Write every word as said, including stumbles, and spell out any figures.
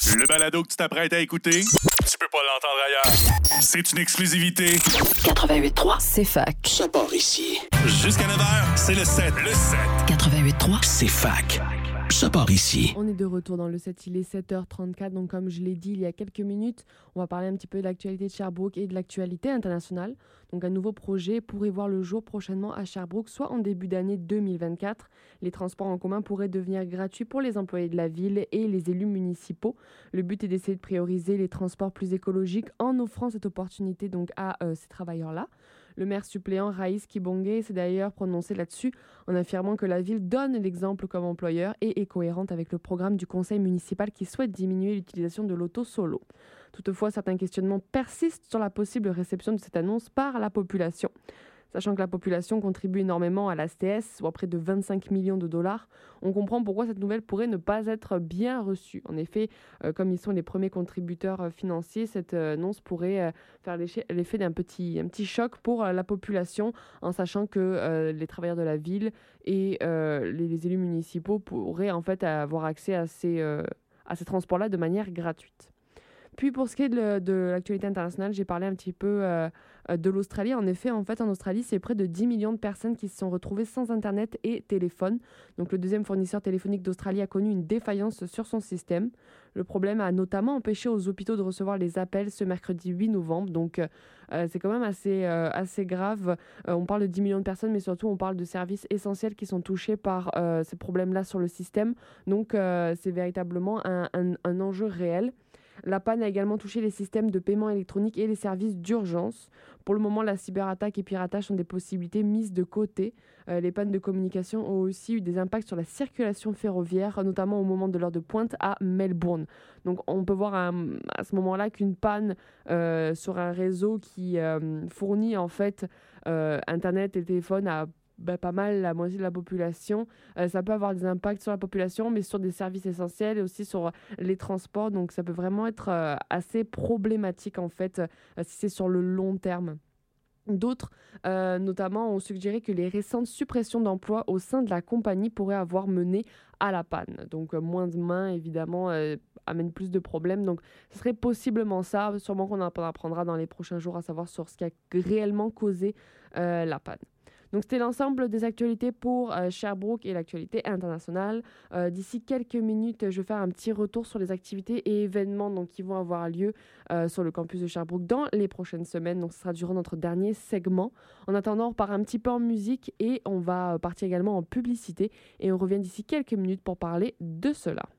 Le balado que tu t'apprêtes à écouter, tu peux pas l'entendre ailleurs. C'est une exclusivité. quatre-vingt-huit trois, C'est fac. ça part ici. Jusqu'à neuf heures, c'est le sept. Le sept. quatre-vingt-huit trois. C'est fac. Ça part ici. On est de retour dans le set, il est sept heures trente-quatre, donc comme je l'ai dit il y a quelques minutes, on va parler un petit peu de l'actualité de Sherbrooke et de l'actualité internationale. Donc un nouveau projet pourrait voir le jour prochainement à Sherbrooke, soit en début d'année deux mille vingt-quatre. Les transports en commun pourraient devenir gratuits pour les employés de la ville et les élus municipaux. Le but est d'essayer de prioriser les transports plus écologiques en offrant cette opportunité donc à euh, ces travailleurs-là. Le maire suppléant Raïs Kibonge s'est d'ailleurs prononcé là-dessus en affirmant que la ville donne l'exemple comme employeur et est cohérente avec le programme du conseil municipal qui souhaite diminuer l'utilisation de l'auto solo. Toutefois, certains questionnements persistent sur la possible réception de cette annonce par la population. Sachant que la population contribue énormément à l'A C T S, soit près de vingt-cinq millions de dollars, on comprend pourquoi cette nouvelle pourrait ne pas être bien reçue. En effet, euh, comme ils sont les premiers contributeurs euh, financiers, cette euh, annonce pourrait euh, faire l'effet d'un petit, un petit choc pour euh, la population, en sachant que euh, les travailleurs de la ville et euh, les, les élus municipaux pourraient en fait avoir accès à ces, euh, à ces transports-là de manière gratuite. Puis pour ce qui est de, de l'actualité internationale, j'ai parlé un petit peu euh, de l'Australie. En effet, en fait, en Australie, c'est près de dix millions de personnes qui se sont retrouvées sans Internet et téléphone. Donc le deuxième fournisseur téléphonique d'Australie a connu une défaillance sur son système. Le problème a notamment empêché aux hôpitaux de recevoir les appels ce mercredi huit novembre. Donc euh, c'est quand même assez, euh, assez grave. Euh, on parle de dix millions de personnes, mais surtout on parle de services essentiels qui sont touchés par euh, ces problèmes-là sur le système. Donc euh, c'est véritablement un, un, un enjeu réel. La panne a également touché les systèmes de paiement électronique et les services d'urgence. Pour le moment, la cyberattaque et piratage sont des possibilités mises de côté. Euh, les pannes de communication ont aussi eu des impacts sur la circulation ferroviaire, notamment au moment de l'heure de pointe à Melbourne. Donc on peut voir à, à ce moment-là qu'une panne euh, sur un réseau qui euh, fournit en fait euh, Internet et téléphone à Ben, pas mal la moitié de la population. Euh, ça peut avoir des impacts sur la population, mais sur des services essentiels et aussi sur les transports. Donc ça peut vraiment être euh, assez problématique en fait, euh, si c'est sur le long terme. D'autres, euh, notamment, ont suggéré que les récentes suppressions d'emplois au sein de la compagnie pourraient avoir mené à la panne. Donc euh, moins de mains, évidemment, euh, amène plus de problèmes. Donc ce serait possiblement ça. Sûrement qu'on en apprendra dans les prochains jours à savoir sur ce qui a réellement causé euh, la panne. Donc c'était l'ensemble des actualités pour euh, Sherbrooke et l'actualité internationale. Euh, d'ici quelques minutes, je vais faire un petit retour sur les activités et événements donc, qui vont avoir lieu euh, sur le campus de Sherbrooke dans les prochaines semaines. Donc ce sera durant notre dernier segment. En attendant, on part un petit peu en musique et on va partir également en publicité. Et on revient d'ici quelques minutes pour parler de cela.